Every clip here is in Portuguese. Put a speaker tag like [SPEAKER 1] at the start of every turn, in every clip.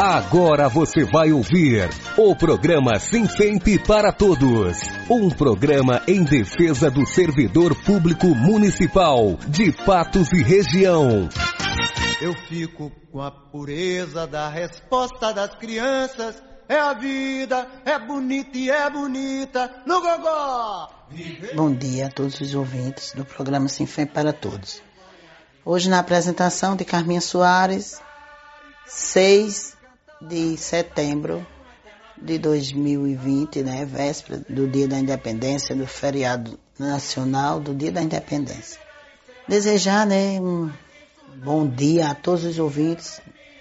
[SPEAKER 1] Agora você vai ouvir o programa Sinfemp para Todos. Um programa em defesa do servidor público municipal de Patos e região.
[SPEAKER 2] Eu fico com a pureza da resposta das crianças. É a vida, é bonita e é bonita no gogó.
[SPEAKER 3] Bom dia a todos os ouvintes do programa Sinfemp para Todos. Hoje na apresentação de Carminha Soares, 6 de setembro de 2020, né, véspera do Dia da Independência, do feriado nacional do Dia da Independência. Desejar, né, um bom dia a todos os ouvintes,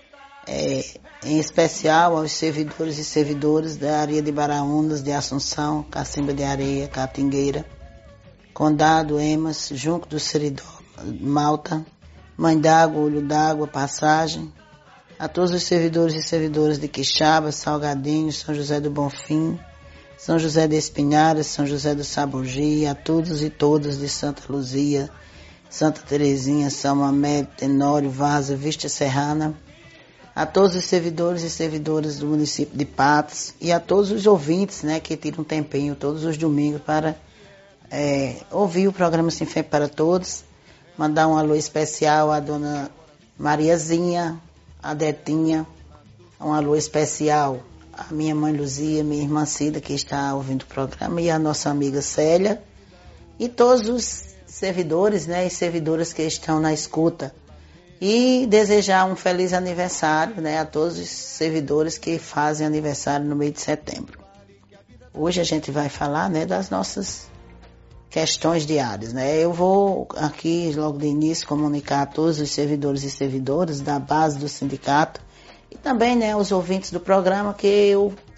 [SPEAKER 3] em especial aos servidores e servidoras da área de Baraúnas, de Assunção, Cacimba de Areia, Catingueira, Condado, Emas, Junco do Seridó, Malta, Mãe d'Água, Olho d'Água, Passagem, a todos os servidores e servidoras de Quixaba, Salgadinho, São José do Bonfim, São José de Espinharas, São José do Sabugi, a todos e todas de Santa Luzia, Santa Terezinha, São Mamé, Tenório, Vaza, Vista Serrana, a todos os servidores e servidoras do município de Patos e a todos os ouvintes, né, que tiram um tempinho todos os domingos para ouvir o programa Sinfemp para Todos. Mandar um alô especial à dona Mariazinha, a Detinha, um alô especial à minha mãe Luzia, minha irmã Cida, que está ouvindo o programa, e a nossa amiga Célia, e todos os servidores, né, e servidoras que estão na escuta. E desejar um feliz aniversário, né, a todos os servidores que fazem aniversário no mês de setembro. Hoje a gente vai falar, né, das nossas questões diárias, né? Eu vou aqui, logo de início, comunicar a todos os servidores e servidoras da base do sindicato e também, né, os ouvintes do programa que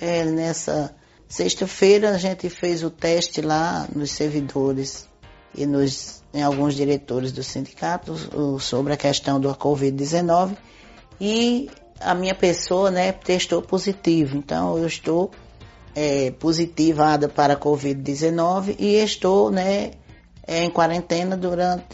[SPEAKER 3] nessa sexta-feira a gente fez o teste lá nos servidores e em alguns diretores do sindicato sobre a questão da Covid-19 e a minha pessoa, né, testou positivo. Então eu estou positivada para a Covid-19 e estou, né, em quarentena durante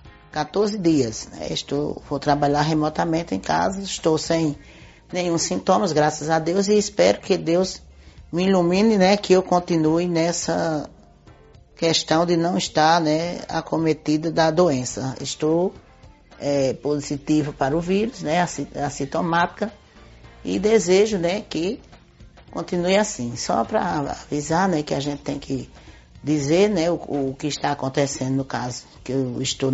[SPEAKER 3] 14 dias. Né? Vou trabalhar remotamente em casa, estou sem nenhum sintomas, graças a Deus, e espero que Deus me ilumine, né, que eu continue nessa questão de não estar, né, acometida da doença. Estou positivo para o vírus, né, assintomática, e desejo, né, que continue assim. Só para avisar, né, que a gente tem que dizer, né, o que está acontecendo no caso, que eu estou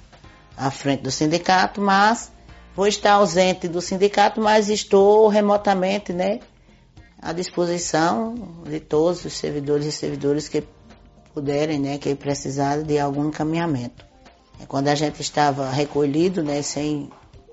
[SPEAKER 3] à frente do sindicato, mas vou estar ausente do sindicato, mas estou remotamente, né, à disposição de todos os servidores e servidoras que puderem, né, que precisarem de algum encaminhamento. Quando a gente estava recolhido, né, sem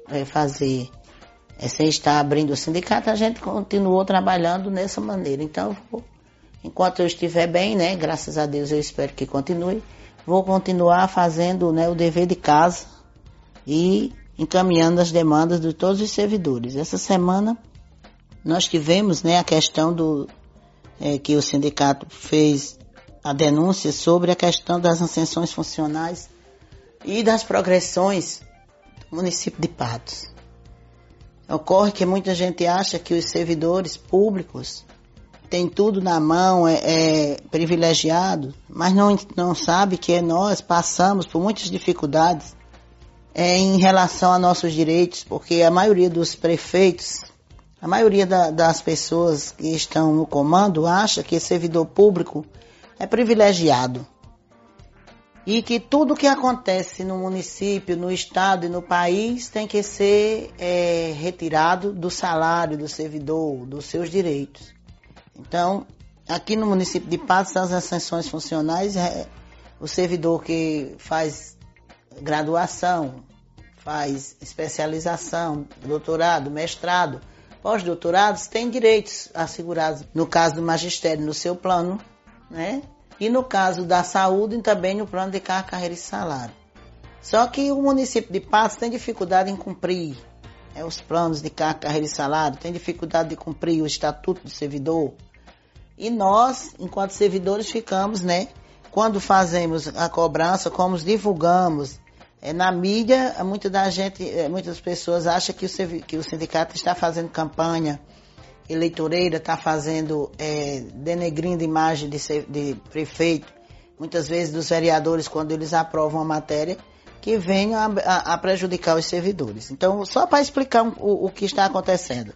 [SPEAKER 3] estar abrindo o sindicato, a gente continuou trabalhando dessa maneira. Então, enquanto eu estiver bem, né, graças a Deus eu espero que continue, vou continuar fazendo, né, o dever de casa e encaminhando as demandas de todos os servidores. Essa semana nós tivemos, né, a questão que o sindicato fez a denúncia sobre a questão das ascensões funcionais e das progressões do município de Patos. Ocorre que muita gente acha que os servidores públicos têm tudo na mão, privilegiado, mas não sabe que nós passamos por muitas dificuldades em relação a nossos direitos, porque a maioria dos prefeitos, a maioria das pessoas que estão no comando acha que servidor público é privilegiado e que tudo que acontece no município, no estado e no país tem que ser retirado do salário do servidor, dos seus direitos. Então, aqui no município de Patos, as ascensões funcionais, o servidor que faz graduação, faz especialização, doutorado, mestrado, pós-doutorados, tem direitos assegurados, no caso do magistério, no seu plano, né? E no caso da saúde, também no plano de carreira e salário. Só que o município de Patos tem dificuldade em cumprir os planos de carreira e salário, tem dificuldade de cumprir o estatuto do servidor. E nós, enquanto servidores, ficamos, né? Quando fazemos a cobrança, como divulgamos Na mídia, muitas pessoas acham que o sindicato está fazendo campanha eleitoreira, está fazendo, denegrindo a imagem de prefeito, muitas vezes dos vereadores, quando eles aprovam a matéria, que venham a prejudicar os servidores. Então, só para explicar o que está acontecendo.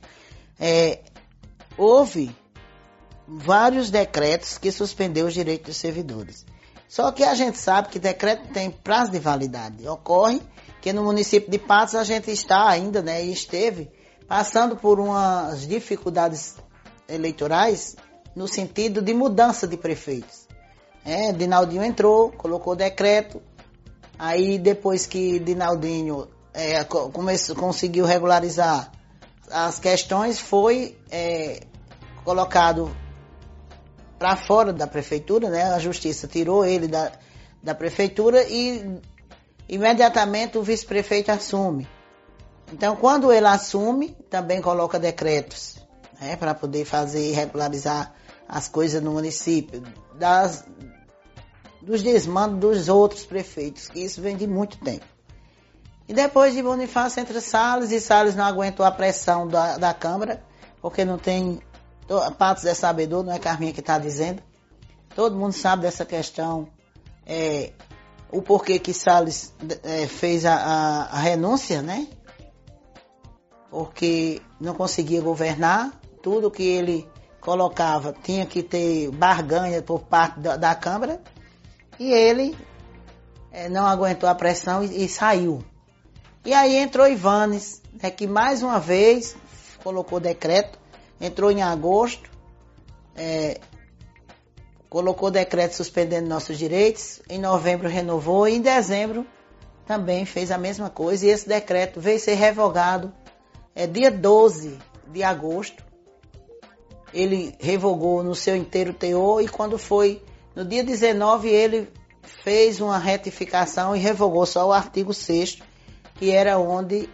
[SPEAKER 3] Houve vários decretos que suspendeu os direitos dos servidores. Só que a gente sabe que decreto tem prazo de validade. Ocorre que no município de Patos a gente está ainda, e esteve passando por umas dificuldades eleitorais no sentido de mudança de prefeitos. Dinaldinho entrou, colocou decreto, aí depois que Dinaldinho conseguiu regularizar as questões, foi colocado para fora da prefeitura, a justiça tirou ele da prefeitura e imediatamente o vice-prefeito assume. Então, quando ele assume, também coloca decretos, para poder fazer e regularizar as coisas no município, dos desmandos dos outros prefeitos, que isso vem de muito tempo. E depois de Bonifácio entra Salles, e Salles não aguentou a pressão da Câmara, porque não tem... Patos é sabedor, não é Carminha que está dizendo. Todo mundo sabe dessa questão, o porquê que Salles fez a renúncia, Porque não conseguia governar, tudo que ele colocava tinha que ter barganha por parte da Câmara, e ele não aguentou a pressão e saiu. E aí entrou Ivanes, que mais uma vez colocou decreto, entrou em agosto, colocou decreto suspendendo nossos direitos, em novembro renovou e em dezembro também fez a mesma coisa, e esse decreto veio ser revogado dia 12 de agosto. Ele revogou no seu inteiro teor, e quando foi no dia 19 ele fez uma retificação e revogou só o artigo 6º, que era onde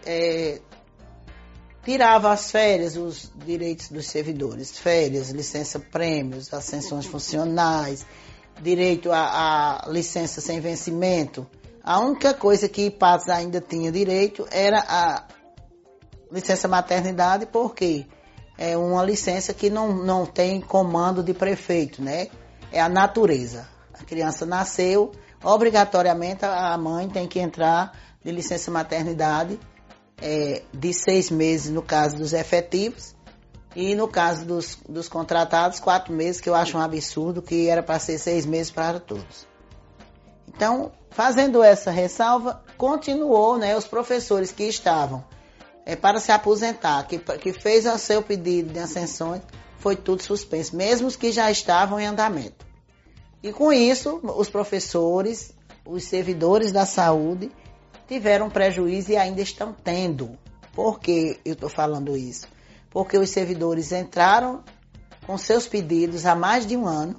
[SPEAKER 3] tirava as férias, os direitos dos servidores, férias, licença prêmios, ascensões funcionais, direito a licença sem vencimento. A única coisa que Patos ainda tinha direito era a licença maternidade, porque é uma licença que não tem comando de prefeito, É a natureza. A criança nasceu, obrigatoriamente a mãe tem que entrar de licença maternidade, de 6 meses no caso dos efetivos, e no caso dos contratados, 4 meses, que eu acho um absurdo, que era para ser 6 meses para todos. Então, fazendo essa ressalva, continuou, os professores que estavam para se aposentar, que fez o seu pedido de ascensões, foi tudo suspenso, mesmo os que já estavam em andamento. E com isso, os professores, os servidores da saúde, tiveram prejuízo e ainda estão tendo. Por que eu estou falando isso? Porque os servidores entraram com seus pedidos há mais de um ano,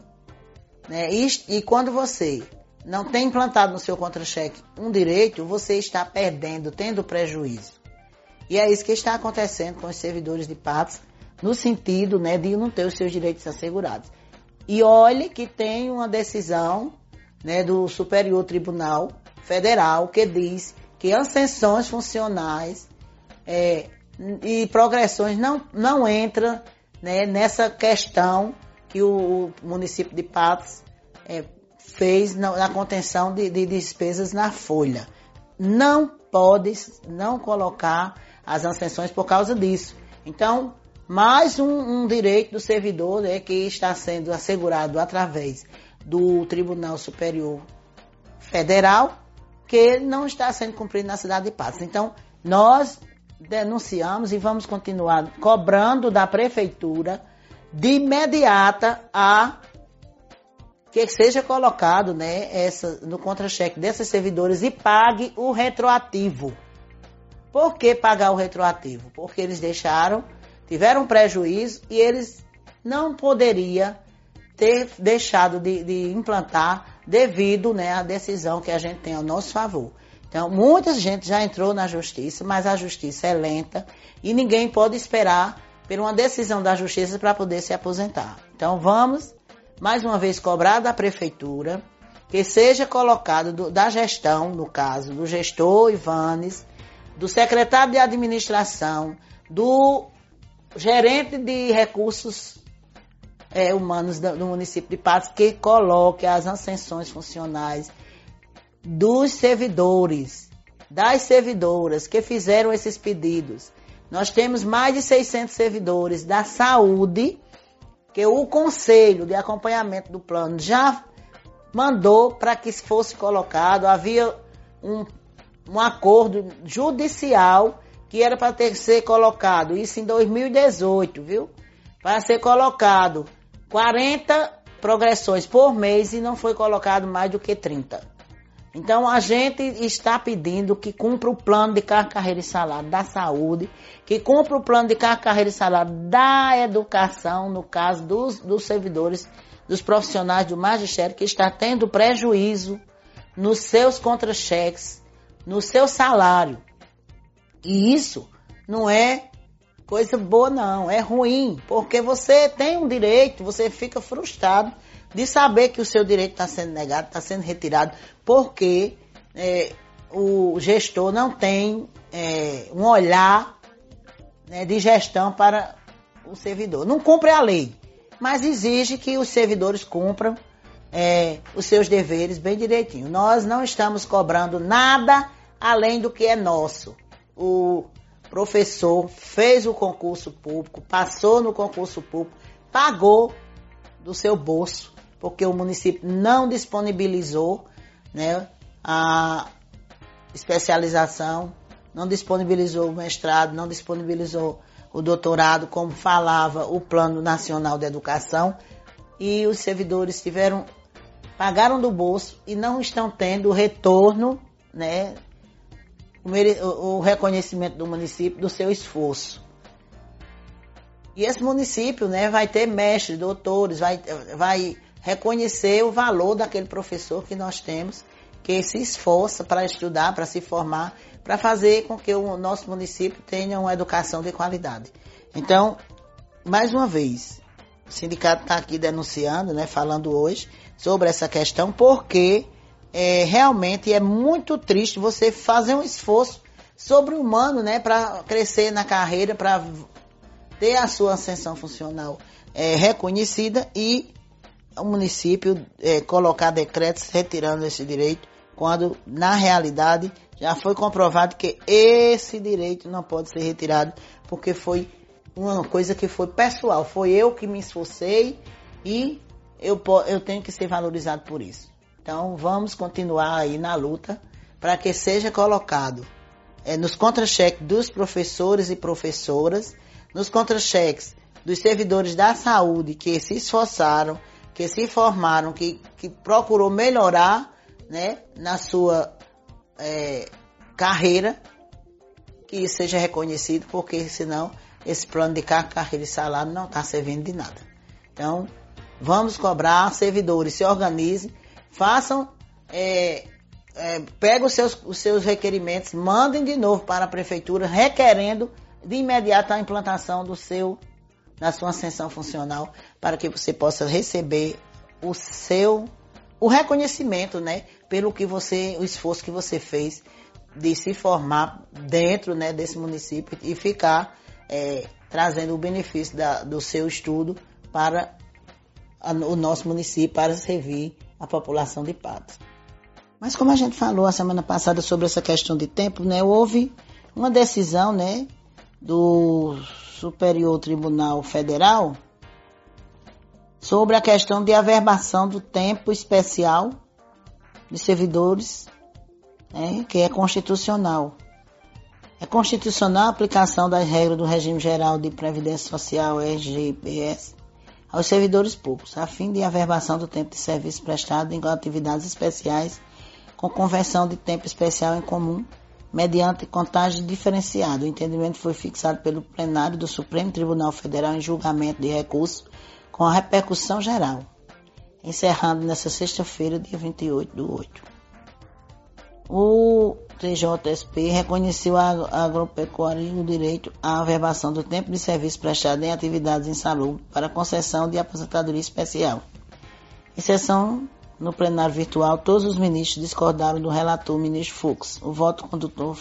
[SPEAKER 3] e quando você não tem implantado no seu contra-cheque um direito, você está perdendo, tendo prejuízo. E é isso que está acontecendo com os servidores de Patos, no sentido de não ter os seus direitos assegurados. E olhe que tem uma decisão do Superior Tribunal Federal que diz que ascensões funcionais e progressões não entram nessa questão que o município de Patos fez na contenção de despesas na folha. Não pode não colocar as ascensões por causa disso. Então, mais um direito do servidor que está sendo assegurado através do Tribunal Superior Federal, que não está sendo cumprido na cidade de Patos. Então, nós denunciamos e vamos continuar cobrando da prefeitura de imediata que seja colocado no contra-cheque desses servidores e pague o retroativo. Por que pagar o retroativo? Porque eles tiveram prejuízo e eles não poderiam ter deixado de implantar devido à decisão que a gente tem ao nosso favor. Então, muita gente já entrou na justiça, mas a justiça é lenta e ninguém pode esperar por uma decisão da justiça para poder se aposentar. Então, vamos, mais uma vez, cobrar da prefeitura que seja colocado da gestão, no caso, do gestor Ivanes, do secretário de administração, do gerente de recursos humanos do município de Patos, que coloque as ascensões funcionais dos servidores, das servidoras que fizeram esses pedidos. Nós temos mais de 600 servidores da saúde, que o Conselho de Acompanhamento do Plano já mandou para que fosse colocado. Havia um acordo judicial que era para ser colocado, isso em 2018, viu? Para ser colocado 40 progressões por mês e não foi colocado mais do que 30. Então, a gente está pedindo que cumpra o plano de carga, carreira e salário da saúde, que cumpra o plano de carga, carreira e salário da educação, no caso dos servidores, dos profissionais do magistério, que está tendo prejuízo nos seus contra-cheques, no seu salário. E isso não é coisa boa, não. É ruim, porque você tem um direito, você fica frustrado de saber que o seu direito está sendo negado, está sendo retirado, porque o gestor não tem um olhar, né, de gestão para o servidor. Não cumpre a lei, mas exige que os servidores cumpram os seus deveres bem direitinho. Nós não estamos cobrando nada além do que é nosso. O professor fez o concurso público, passou no concurso público, pagou do seu bolso, porque o município não disponibilizou, né, a especialização, não disponibilizou o mestrado, não disponibilizou o doutorado, como falava o Plano Nacional de Educação, e os servidores pagaram do bolso e não estão tendo o retorno, né, o reconhecimento do município do seu esforço. E esse município, né, vai ter mestres, doutores, vai reconhecer o valor daquele professor que nós temos, que se esforça para estudar, para se formar, para fazer com que o nosso município tenha uma educação de qualidade. Então, mais uma vez, o sindicato está aqui denunciando, né, falando hoje sobre essa questão, porque realmente é muito triste você fazer um esforço sobre-humano, né, para crescer na carreira, para ter a sua ascensão funcional reconhecida, e o município colocar decretos retirando esse direito, quando na realidade já foi comprovado que esse direito não pode ser retirado, porque foi uma coisa que foi pessoal, foi eu que me esforcei e eu tenho que ser valorizado por isso. Então vamos continuar aí na luta para que seja colocado nos contra-cheques dos professores e professoras, nos contra-cheques dos servidores da saúde que se esforçaram, que se formaram, que procurou melhorar, né, na sua carreira, que isso seja reconhecido, porque senão esse plano de carreira e salário não está servindo de nada. Então, vamos cobrar, servidores, se organizem, façam, peguem os seus requerimentos, mandem de novo para a prefeitura, requerendo de imediato a implantação da sua ascensão funcional, para que você possa receber o reconhecimento, né, pelo que o esforço que você fez de se formar dentro, né, desse município e ficar trazendo o benefício do seu estudo para o nosso município, para servir a população de Patos. Mas como a gente falou a semana passada sobre essa questão de tempo, né, houve uma decisão, né, do Superior Tribunal Federal sobre a questão de averbação do tempo especial de servidores, né, que é constitucional. É constitucional a aplicação das regras do Regime Geral de Previdência Social, RGPS, aos servidores públicos, a fim de averbação do tempo de serviço prestado em atividades especiais com conversão de tempo especial em comum, mediante contagem diferenciada. O entendimento foi fixado pelo plenário do Supremo Tribunal Federal em julgamento de recurso com a repercussão geral, encerrando nesta sexta-feira, dia 28/8. O TJSP reconheceu à agropecuária o direito à averbação do tempo de serviço prestado em atividades insalubres para concessão de aposentadoria especial, exceção no plenário virtual, todos os ministros discordaram do relator, o ministro Fux. O voto condutor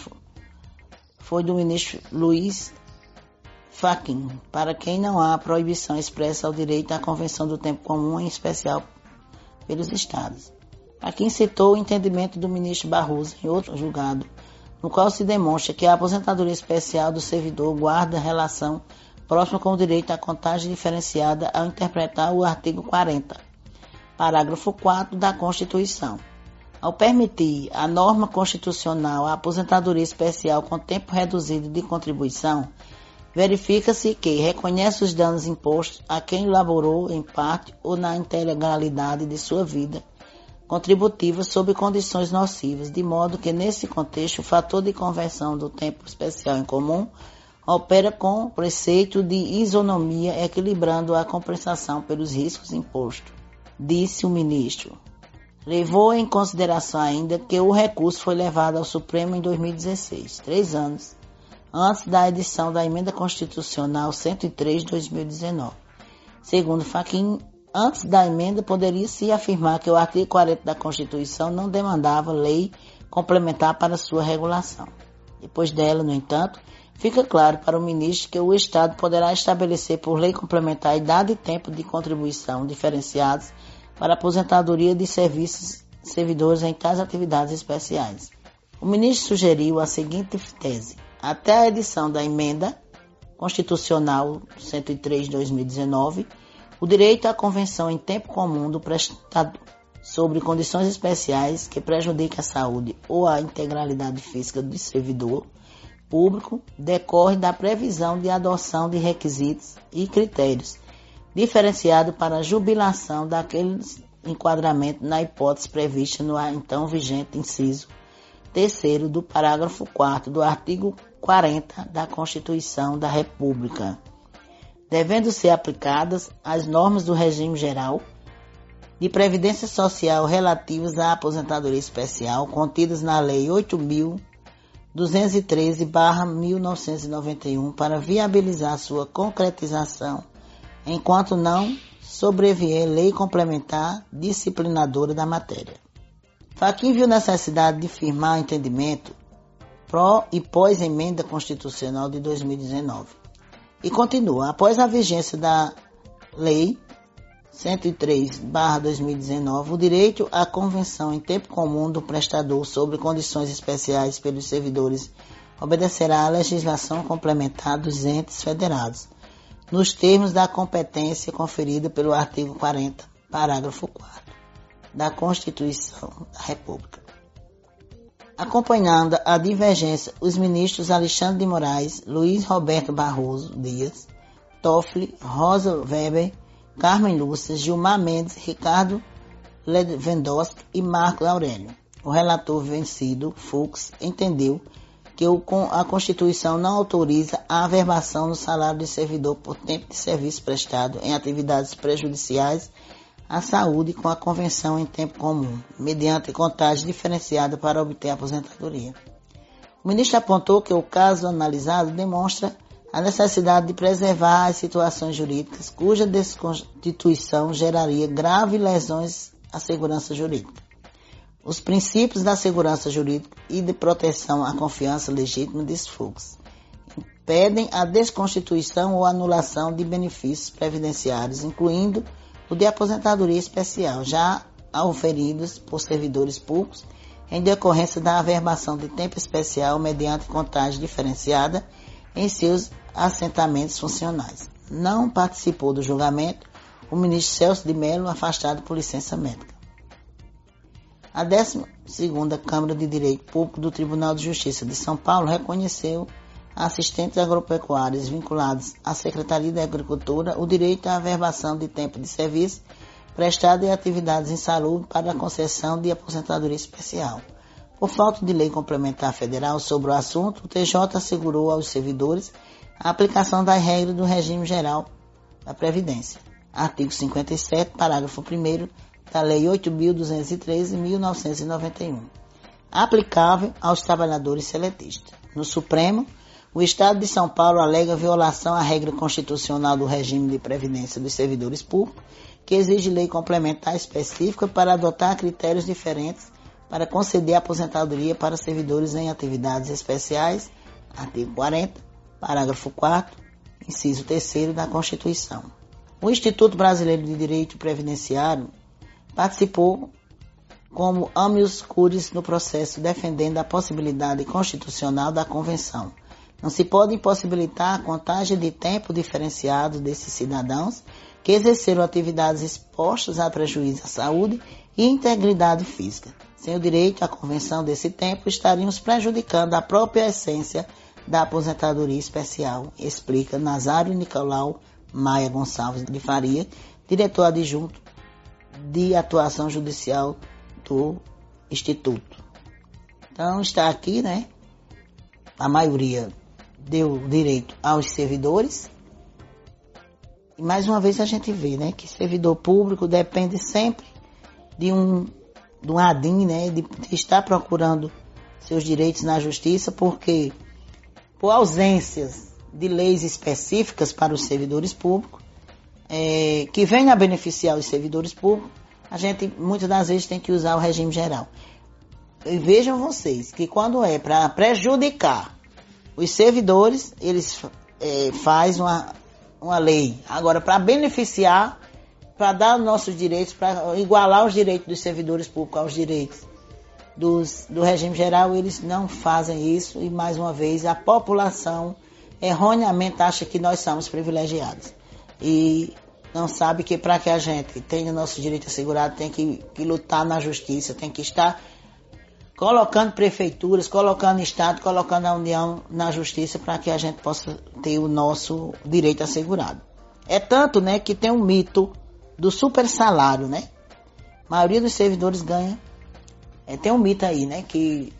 [SPEAKER 3] foi do ministro Luiz Fachin, para quem não há proibição expressa ao direito à convenção do tempo comum, em especial pelos estados. Fachin citou o entendimento do ministro Barroso em outro julgado, no qual se demonstra que a aposentadoria especial do servidor guarda relação próxima com o direito à contagem diferenciada ao interpretar o artigo 40, parágrafo 4 da Constituição. Ao permitir a norma constitucional a aposentadoria especial com tempo reduzido de contribuição, verifica-se que reconhece os danos impostos a quem laborou em parte ou na integralidade de sua vida contributiva sob condições nocivas, de modo que, nesse contexto, o fator de conversão do tempo especial em comum opera com preceito de isonomia, equilibrando a compensação pelos riscos impostos, disse o ministro. Levou em consideração ainda que o recurso foi levado ao Supremo em 2016, 3 anos antes da edição da Emenda Constitucional 103 de 2019. Segundo Fachin, antes da emenda, poderia-se afirmar que o artigo 40 da Constituição não demandava lei complementar para sua regulação. Depois dela, no entanto, fica claro para o ministro que o Estado poderá estabelecer por lei complementar a idade e tempo de contribuição diferenciados para a aposentadoria de servidores em tais atividades especiais. O ministro sugeriu a seguinte tese: até a edição da Emenda Constitucional 103 de 2019, o direito à convenção em tempo comum do prestador sobre condições especiais que prejudiquem a saúde ou a integralidade física do servidor público decorre da previsão de adoção de requisitos e critérios diferenciados para a jubilação daqueles enquadramentos na hipótese prevista no então vigente inciso 3º do parágrafo 4º do artigo 40 da Constituição da República, devendo ser aplicadas as normas do regime geral de previdência social relativas à aposentadoria especial contidas na Lei 8.213/1991 para viabilizar sua concretização, enquanto não sobrevier lei complementar disciplinadora da matéria. Fachin viu necessidade de firmar o entendimento pró e pós-emenda constitucional de 2019. E continua, após a vigência da Lei 103/2019, o direito à convenção em tempo comum do prestador sobre condições especiais pelos servidores obedecerá à legislação complementar dos entes federados, nos termos da competência conferida pelo artigo 40, parágrafo 4 da Constituição da República. Acompanhando a divergência, os ministros Alexandre de Moraes, Luiz Roberto Barroso Dias, Toffoli, Rosa Weber, Carmen Lúcia, Gilmar Mendes, Ricardo Lewandowski e Marco Aurélio. O relator vencido, Fux, entendeu que a Constituição não autoriza a averbação no salário de servidor por tempo de serviço prestado em atividades prejudiciais à saúde com a convenção em tempo comum, mediante contagem diferenciada para obter a aposentadoria. O ministro apontou que o caso analisado demonstra a necessidade de preservar as situações jurídicas cuja desconstituição geraria graves lesões à segurança jurídica. Os princípios da segurança jurídica e de proteção à confiança legítima, disse Fux, impedem a desconstituição ou anulação de benefícios previdenciários, incluindo o de aposentadoria especial, já auferidos por servidores públicos em decorrência da averbação de tempo especial mediante contagem diferenciada em seus assentamentos funcionais. Não participou do julgamento o ministro Celso de Mello, afastado por licença médica. A 12ª Câmara de Direito Público do Tribunal de Justiça de São Paulo reconheceu a assistentes agropecuários vinculados à Secretaria da Agricultura o direito à averbação de tempo de serviço prestado em atividades insalubres para a concessão de aposentadoria especial. Por falta de lei complementar federal sobre o assunto, o TJ assegurou aos servidores a aplicação das regras do regime geral da Previdência, artigo 57, parágrafo 1º da Lei 8.213 de 1991, aplicável aos trabalhadores seletistas. No Supremo, o Estado de São Paulo alega violação à regra constitucional do regime de previdência dos servidores públicos que exige lei complementar específica para adotar critérios diferentes para conceder aposentadoria para servidores em atividades especiais, artigo 40, parágrafo 4º, inciso 3º da Constituição. O Instituto Brasileiro de Direito Previdenciário participou como amius curiae no processo, defendendo a possibilidade constitucional da Convenção. Não se pode impossibilitar a contagem de tempo diferenciado desses cidadãos que exerceram atividades expostas a prejuízo à saúde e integridade física. Sem o direito à convenção desse tempo, estaríamos prejudicando a própria essência da aposentadoria especial, explica Nazário Nicolau Maia Gonçalves de Faria, diretor adjunto de atuação judicial do Instituto. Então está aqui, né? A maioria deu direito aos servidores. E mais uma vez a gente vê, né, que servidor público depende sempre de um ADIM, né, de estar procurando seus direitos na justiça, porque por ausências de leis específicas para os servidores públicos, que venham a beneficiar os servidores públicos, a gente muitas das vezes tem que usar o regime geral. E vejam vocês que quando é para prejudicar os servidores, eles faz uma lei. Agora, para beneficiar, para dar nossos direitos, para igualar os direitos dos servidores públicos aos direitos do regime geral, eles não fazem isso e, mais uma vez, a população erroneamente acha que nós somos privilegiados. E não sabe que para que a gente tenha nosso direito assegurado, tem que lutar na justiça, tem que estar colocando prefeituras, colocando Estado, colocando a União na justiça para que a gente possa ter o nosso direito assegurado. É tanto, né, que tem um mito do super salário, né? A maioria dos servidores ganha. Tem um mito aí, né, que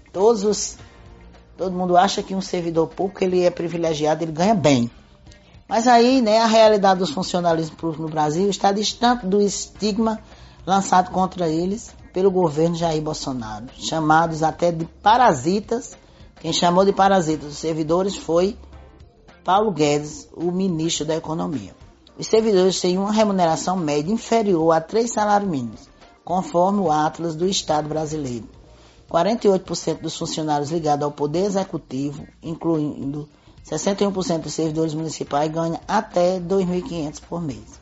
[SPEAKER 3] todo mundo acha que um servidor público, ele é privilegiado, ele ganha bem. Mas aí, né, a realidade dos funcionalismos públicos no Brasil está distante do estigma lançado contra eles pelo governo Jair Bolsonaro, chamados até de parasitas. Quem chamou de parasitas os servidores foi Paulo Guedes, o ministro da Economia. Os servidores têm uma remuneração média inferior a 3 salários mínimos, conforme o Atlas do Estado brasileiro. 48% dos funcionários ligados ao Poder Executivo, incluindo 61% dos servidores municipais, ganham até R$ 2.500 por mês.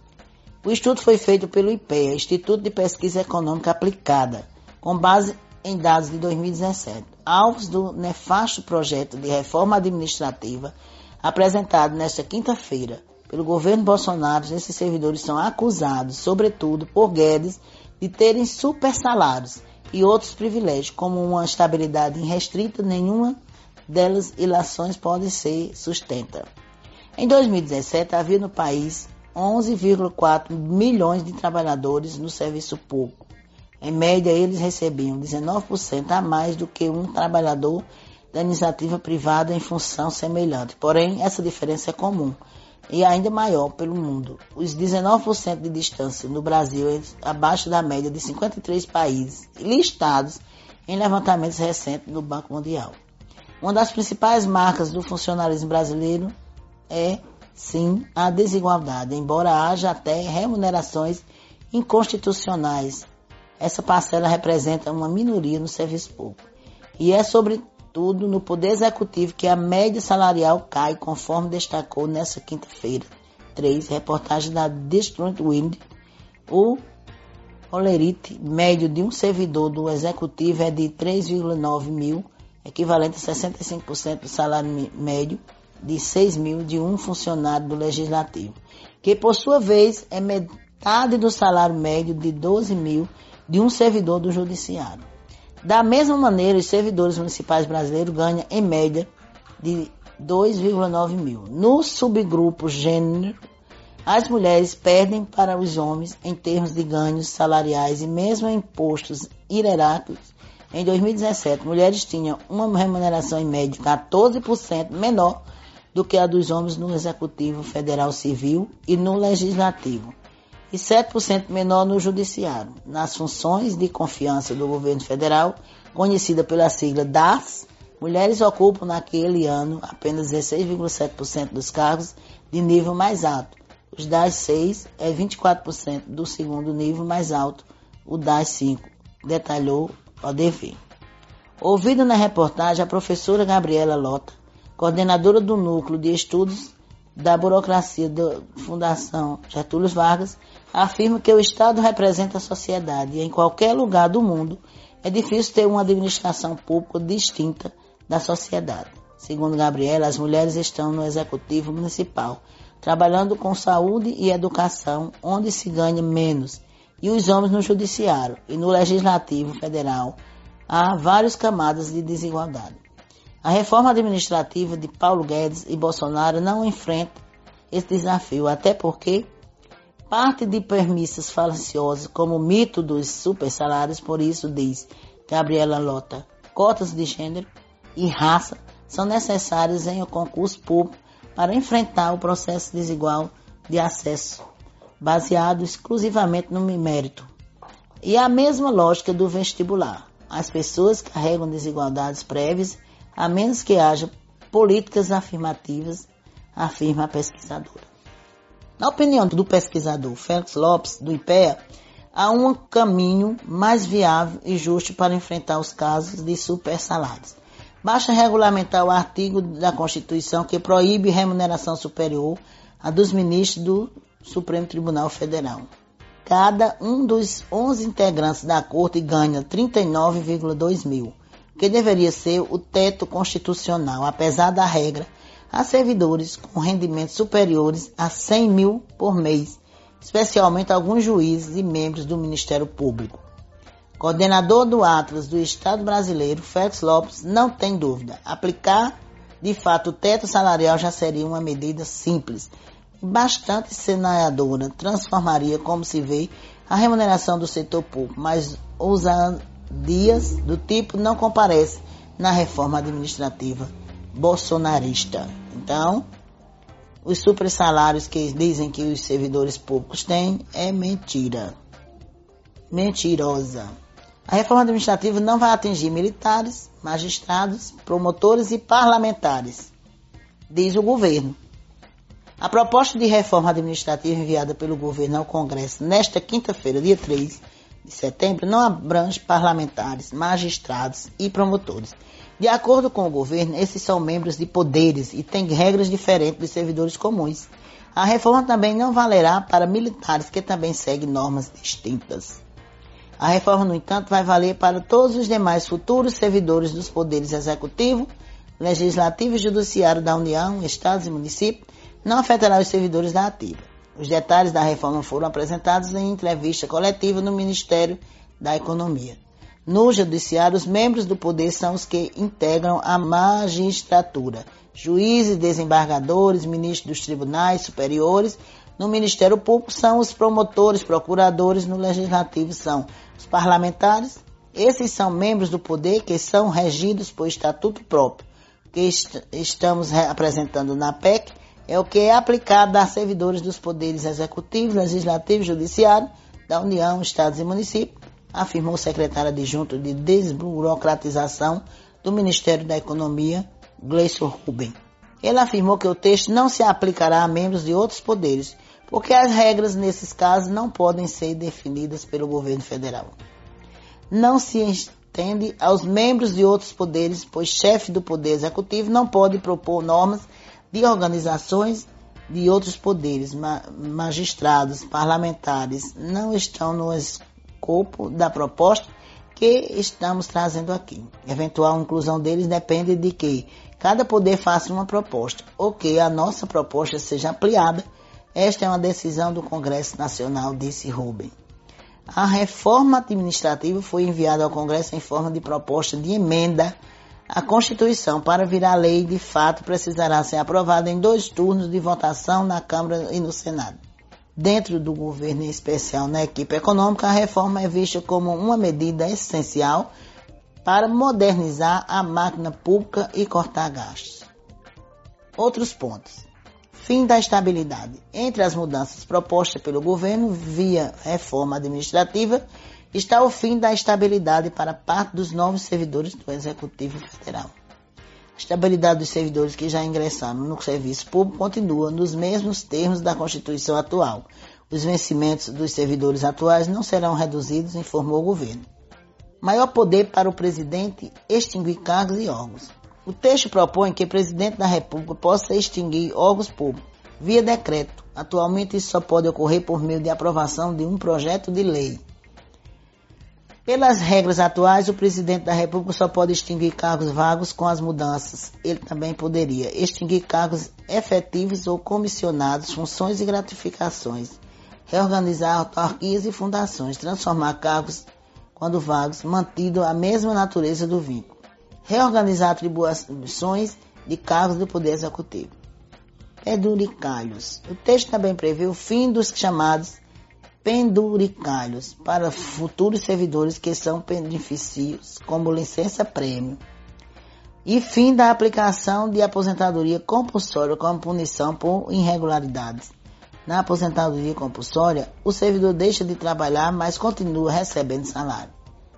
[SPEAKER 3] O estudo foi feito pelo IPEA, Instituto de Pesquisa Econômica Aplicada, com base em dados de 2017. Alvos do nefasto projeto de reforma administrativa apresentado nesta quinta-feira pelo governo Bolsonaro, esses servidores são acusados, sobretudo por Guedes, de terem super salários e outros privilégios, como uma estabilidade irrestrita, nenhuma delas ilações pode ser sustenta. Em 2017, havia no país 11,4 milhões de trabalhadores no serviço público. Em média, eles recebiam 19% a mais do que um trabalhador da iniciativa privada em função semelhante. Porém, essa diferença é comum e ainda maior pelo mundo. Os 19% de distância no Brasil é abaixo da média de 53 países listados em levantamentos recentes do Banco Mundial. Uma das principais marcas do funcionalismo brasileiro é, sim, a desigualdade, embora haja até remunerações inconstitucionais. Essa parcela representa uma minoria no serviço público. E é, sobretudo, no Poder Executivo que a média salarial cai, conforme destacou nessa quinta-feira. 3, reportagem da Destruint Wind. O holerite médio de um servidor do Executivo é de 3,9 mil, equivalente a 65% do salário médio de 6 mil de um funcionário do Legislativo, que por sua vez é metade do salário médio de 12 mil de um servidor do Judiciário. Da mesma maneira, os servidores municipais brasileiros ganham em média de 2,9 mil. No subgrupo gênero, as mulheres perdem para os homens em termos de ganhos salariais e mesmo em postos hierárquicos. Em 2017, mulheres tinham uma remuneração em média 14% menor do que a dos homens no Executivo Federal Civil e no Legislativo, e 7% menor no Judiciário. Nas funções de confiança do governo federal, conhecida pela sigla DAS, mulheres ocupam naquele ano apenas 16,7% dos cargos de nível mais alto. Os DAS 6 é 24% do segundo nível mais alto, o DAS 5, detalhou o ODV. Ouvida na reportagem, a professora Gabriela Lota, coordenadora do Núcleo de Estudos da Burocracia da Fundação Getúlio Vargas, afirma que o Estado representa a sociedade e em qualquer lugar do mundo é difícil ter uma administração pública distinta da sociedade. Segundo Gabriela, as mulheres estão no Executivo Municipal, trabalhando com saúde e educação, onde se ganha menos, e os homens no Judiciário e no Legislativo Federal. Há várias camadas de desigualdade. A reforma administrativa de Paulo Guedes e Bolsonaro não enfrenta esse desafio, até porque parte de premissas falaciosas, como o mito dos supersalários, por isso diz Gabriela Lota, cotas de gênero e raça são necessárias em um concurso público para enfrentar o processo desigual de acesso, baseado exclusivamente no mérito. E a mesma lógica do vestibular. As pessoas carregam desigualdades prévias, a menos que haja políticas afirmativas, afirma a pesquisadora. Na opinião do pesquisador Félix Lopes, do IPEA, há um caminho mais viável e justo para enfrentar os casos de supersalários. Basta regulamentar o artigo da Constituição que proíbe remuneração superior à dos ministros do Supremo Tribunal Federal. Cada um dos 11 integrantes da Corte ganha 39,2 mil, que deveria ser o teto constitucional, apesar da regra, a servidores com rendimentos superiores a 100 mil por mês, especialmente alguns juízes e membros do Ministério Público. Coordenador do Atlas do Estado brasileiro, Félix Lopes, não tem dúvida. Aplicar, de fato, o teto salarial já seria uma medida simples e bastante cenária, transformaria, como se vê, a remuneração do setor público, mas ousadias do tipo não comparece na reforma administrativa bolsonarista. Então, os supersalários que dizem que os servidores públicos têm é mentira. Mentirosa. A reforma administrativa não vai atingir militares, magistrados, promotores e parlamentares, diz o governo. A proposta de reforma administrativa enviada pelo governo ao Congresso nesta quinta-feira, dia 3 de setembro, não abrange parlamentares, magistrados e promotores. De acordo com o governo, esses são membros de poderes e têm regras diferentes dos servidores comuns. A reforma também não valerá para militares, que também seguem normas distintas. A reforma, no entanto, vai valer para todos os demais futuros servidores dos poderes executivo, legislativo e judiciário da União, estados e municípios, não afetará os servidores da ativa. Os detalhes da reforma foram apresentados em entrevista coletiva no Ministério da Economia. No judiciário, os membros do poder são os que integram a magistratura, juízes, desembargadores, ministros dos tribunais superiores. No Ministério Público são os promotores, procuradores. No Legislativo são os parlamentares. Esses são membros do poder que são regidos por estatuto próprio. O que estamos apresentando na PEC é o que é aplicado a servidores dos poderes executivo, legislativo e judiciário da União, estados e municípios, afirmou o secretário adjunto de desburocratização do Ministério da Economia, Gleison Rubem. Ele afirmou que o texto não se aplicará a membros de outros poderes, porque as regras nesses casos não podem ser definidas pelo governo federal. Não se estende aos membros de outros poderes, pois chefe do poder executivo não pode propor normas de organizações de outros poderes. Magistrados, parlamentares não estão no escopo da proposta que estamos trazendo aqui. Eventual inclusão deles depende de que cada poder faça uma proposta, ou que a nossa proposta seja ampliada. Esta é uma decisão do Congresso Nacional, disse Rubem. A reforma administrativa foi enviada ao Congresso em forma de proposta de emenda à Constituição. Para virar lei, de fato, precisará ser aprovada em 2 turnos de votação na Câmara e no Senado. Dentro do governo, em especial na equipe econômica, a reforma é vista como uma medida essencial para modernizar a máquina pública e cortar gastos. Outros pontos. Fim da estabilidade. Entre as mudanças propostas pelo governo via reforma administrativa está o fim da estabilidade para parte dos novos servidores do Executivo Federal. A estabilidade dos servidores que já ingressaram no serviço público continua nos mesmos termos da Constituição atual. Os vencimentos dos servidores atuais não serão reduzidos, informou o governo. Maior poder para o presidente extinguir cargos e órgãos. O texto propõe que o presidente da República possa extinguir órgãos públicos via decreto. Atualmente isso só pode ocorrer por meio de aprovação de um projeto de lei. Pelas regras atuais, o presidente da República só pode extinguir cargos vagos. Com as mudanças, ele também poderia extinguir cargos efetivos ou comissionados, funções e gratificações, reorganizar autarquias e fundações, transformar cargos, quando vagos, mantido a mesma natureza do vínculo, reorganizar atribuições de cargos do Poder Executivo. Penduricalhos. O texto também prevê o fim dos chamados penduricalhos para futuros servidores que são benefícios, como licença-prêmio, e fim da aplicação de aposentadoria compulsória como punição por irregularidades. Na aposentadoria compulsória, o servidor deixa de trabalhar, mas continua recebendo salário.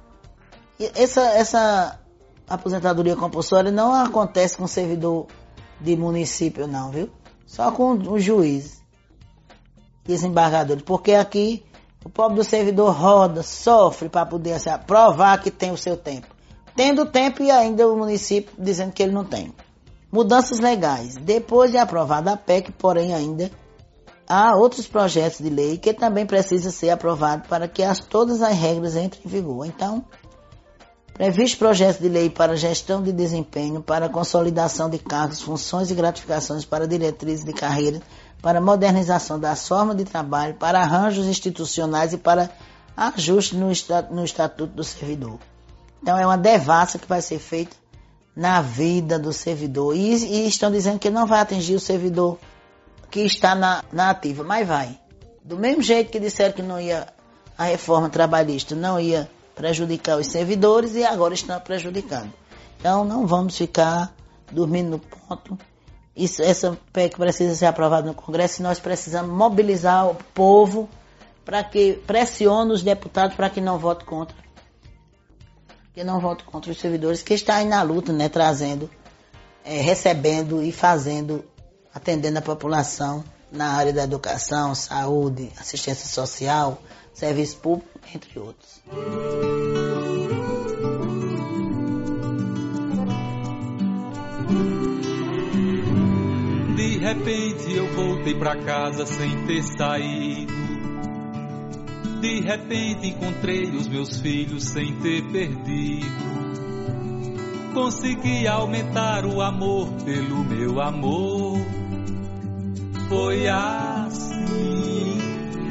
[SPEAKER 3] E essa aposentadoria compulsória não acontece com servidor de município não, viu? Só com os juízes, desembargadores, porque aqui o pobre do servidor roda, sofre para poder provar que tem o seu tempo. Tendo tempo e ainda o município dizendo que ele não tem. Mudanças legais. Depois de aprovada a PEC, porém ainda há outros projetos de lei que também precisam ser aprovados para que todas as regras entrem em vigor. Então, previsto projeto de lei para gestão de desempenho, para consolidação de cargos, funções e gratificações, para diretrizes de carreira, para modernização das formas de trabalho, para arranjos institucionais e para ajuste no Estatuto do Servidor. Então é uma devassa que vai ser feita na vida do servidor. E estão dizendo que não vai atingir o servidor que está na ativa, mas vai. Do mesmo jeito que disseram que não ia, a reforma trabalhista não ia prejudicar os servidores e agora estão prejudicando. Então não vamos ficar dormindo no ponto. Essa PEC precisa ser aprovada no Congresso e nós precisamos mobilizar o povo para que pressione os deputados para que não vote contra. Que não vote contra os servidores que estão aí na luta, né, trazendo, recebendo e fazendo, atendendo a população na área da educação, saúde, assistência social, serviço público, entre outros.
[SPEAKER 4] De repente eu voltei pra casa sem ter saído. De repente encontrei os meus filhos sem ter perdido. Consegui aumentar o amor pelo meu amor. Foi assim.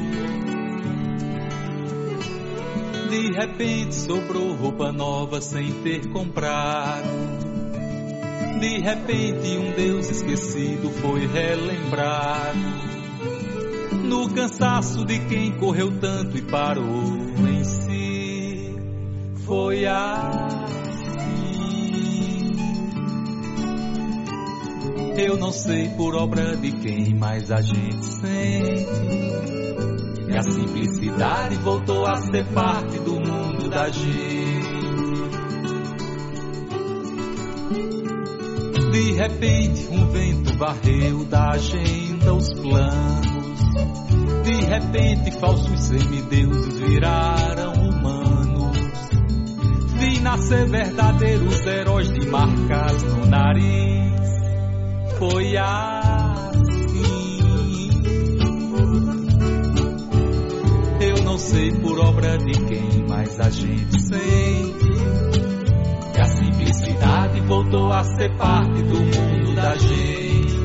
[SPEAKER 4] De repente sobrou roupa nova sem ter comprado. De repente um Deus esquecido foi relembrado. No cansaço de quem correu tanto e parou em si. Foi assim. Eu não sei por obra de quem, mas a gente sente que a simplicidade voltou a ser parte do mundo da gente. De repente um vento varreu da agenda os planos. De repente falsos semideuses viraram humanos. Vi nascer verdadeiros heróis de marcas no nariz. Foi assim. Eu não sei por obra de quem, mas a gente sente que a simplicidade voltou a ser parte do mundo da gente.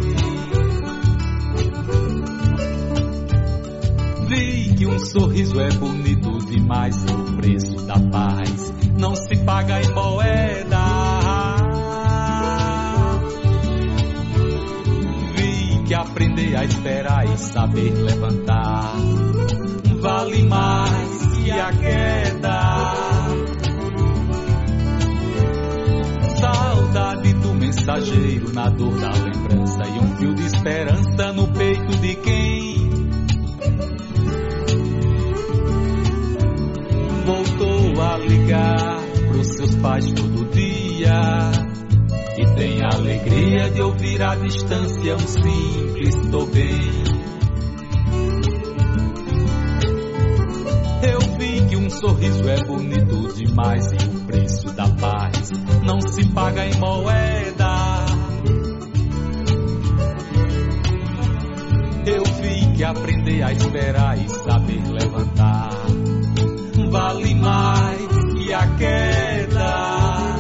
[SPEAKER 4] Vi que um sorriso é bonito demais, o preço da paz não se paga em moeda. Vi que aprender a esperar e saber levantar vale mais que a queda. Saudade do mensageiro na dor da lembrança e um fio de esperança no peito de quem voltou a ligar pros seus pais todo dia e tem a ouvir à distância um simples tô bem. Eu vi que um sorriso é bonito demais e o preço da paz não se paga em moeda. Eu vi que aprender a esperar e saber levantar vale mais que a queda.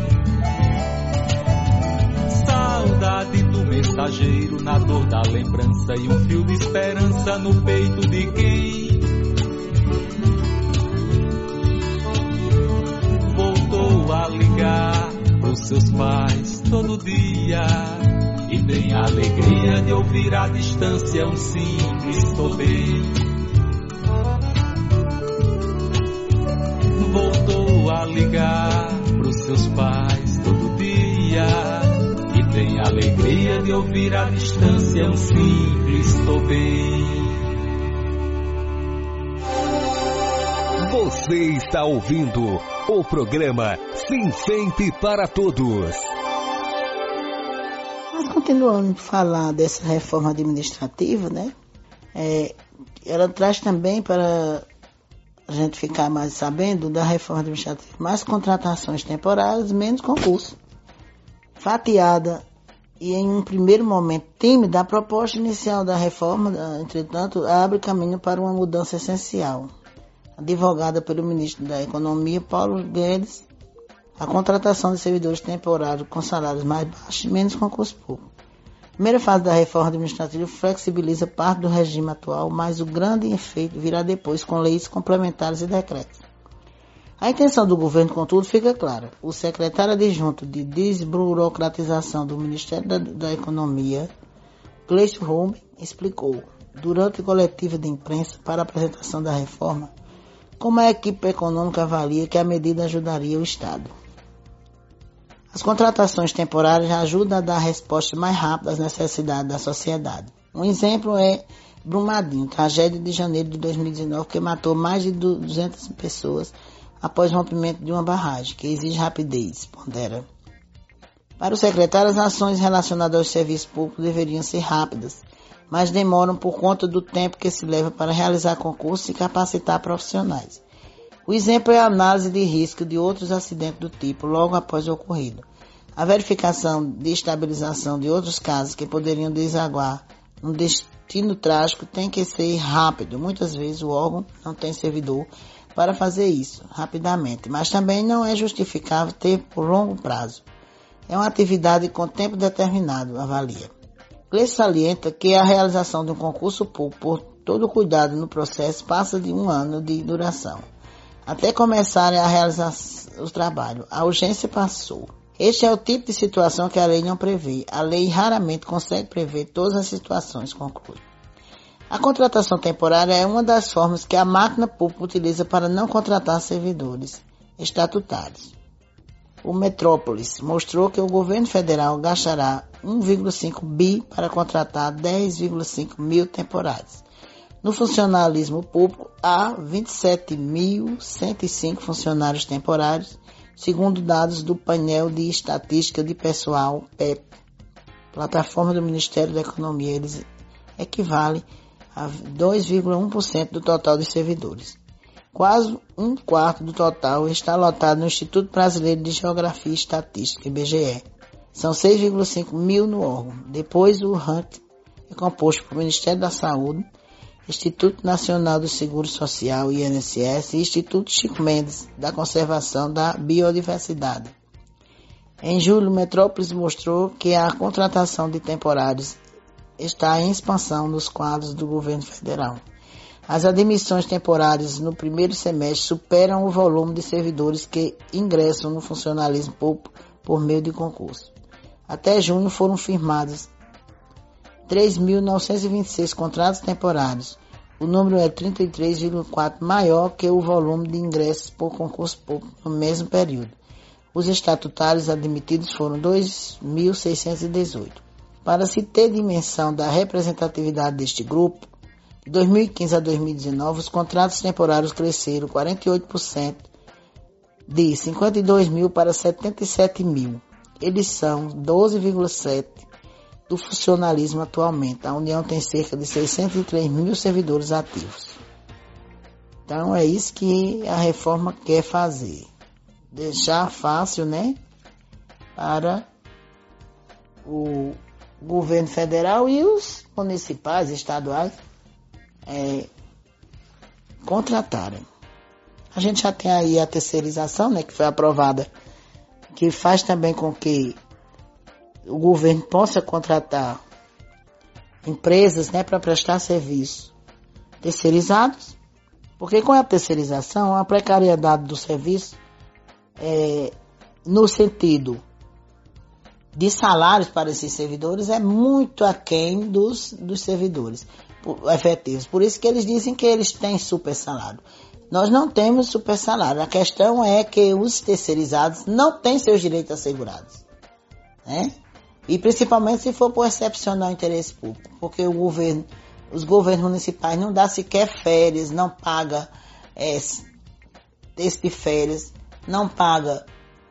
[SPEAKER 4] Saudade do mensageiro na dor da lembrança e um fio de esperança no peito de quem voltou a ligar pros seus pais todo dia e tem a alegria de ouvir à distância um simples tô bem. Voltou a ligar pros seus pais todo dia e tem a alegria de ouvir à distância um simples tô bem.
[SPEAKER 1] Você está ouvindo o programa Sinfemp para Todos.
[SPEAKER 3] Mas continuando a falar dessa reforma administrativa, né? Ela traz também, para a gente ficar mais sabendo, da reforma administrativa, mais contratações temporárias, menos concurso. Fatiada e em um primeiro momento tímida, a proposta inicial da reforma, entretanto, abre caminho para uma mudança essencial. Advogada pelo ministro da Economia, Paulo Guedes, a contratação de servidores temporários com salários mais baixos e menos concurso público. A primeira fase da reforma administrativa flexibiliza parte do regime atual, mas o grande efeito virá depois com leis complementares e decretos. A intenção do governo, contudo, fica clara. O secretário adjunto de desburocratização do Ministério da Economia, Gleison Rubin, explicou, durante a coletiva de imprensa para a apresentação da reforma, como a equipe econômica avalia que a medida ajudaria o Estado. As contratações temporárias ajudam a dar respostas mais rápidas às necessidades da sociedade. Um exemplo é Brumadinho, tragédia de janeiro de 2019, que matou mais de 200 pessoas após o rompimento de uma barragem, que exige rapidez, pondera. Para o secretário, as ações relacionadas aos serviços públicos deveriam ser rápidas, mas demoram por conta do tempo que se leva para realizar concursos e capacitar profissionais. O exemplo é a análise de risco de outros acidentes do tipo logo após o ocorrido. A verificação de estabilização de outros casos que poderiam desaguar num destino trágico tem que ser rápido. Muitas vezes o órgão não tem servidor para fazer isso rapidamente, mas também não é justificável ter por longo prazo. É uma atividade com tempo determinado, avalia. Gleison salienta que a realização de um concurso público por todo cuidado no processo passa de 1 ano de duração. Até começarem a realizar o trabalho, a urgência passou. Este é o tipo de situação que a lei não prevê. A lei raramente consegue prever todas as situações, conclui. A contratação temporária é uma das formas que a máquina pública utiliza para não contratar servidores estatutários. O Metrópolis mostrou que o governo federal gastará 1,5 bi para contratar 10,5 mil temporários. No funcionalismo público, há 27.105 funcionários temporários, segundo dados do painel de estatística de pessoal, PEP, plataforma do Ministério da Economia. Eles equivalem a 2,1% do total de servidores. Quase 1/4 do total está lotado no Instituto Brasileiro de Geografia e Estatística, IBGE. São 6,5 mil no órgão. Depois, o ranking é composto pelo Ministério da Saúde, Instituto Nacional do Seguro Social, INSS, e Instituto Chico Mendes, da Conservação da Biodiversidade. Em julho, o Metrópolis mostrou que a contratação de temporários está em expansão nos quadros do governo federal. As admissões temporárias no primeiro semestre superam o volume de servidores que ingressam no funcionalismo público por meio de concurso. Até junho foram firmados 3.926 contratos temporários. O número é 33,4 maior que o volume de ingressos por concurso público no mesmo período. Os estatutários admitidos foram 2.618. Para se ter dimensão da representatividade deste grupo, de 2015 a 2019, os contratos temporários cresceram 48%, de 52 mil para 77 mil. Eles são 12,7% do funcionalismo atualmente. A União tem cerca de 603 mil servidores ativos. Então é isso que a reforma quer fazer. Deixar fácil, né, para o governo federal e os municipais, estaduais, contratarem. A gente já tem aí a terceirização, né, que foi aprovada, que faz também com que o governo possa contratar empresas, né, para prestar serviço terceirizados, porque com a terceirização, a precariedade do serviço, no sentido de salários para esses servidores, é muito aquém dos servidores efetivos. Por isso que eles dizem que eles têm super salário. Nós não temos super salário. A questão é que os terceirizados não têm seus direitos assegurados, né? E principalmente se for por excepcional interesse público, porque os governos municipais não dão sequer férias, não paga texto de férias, não paga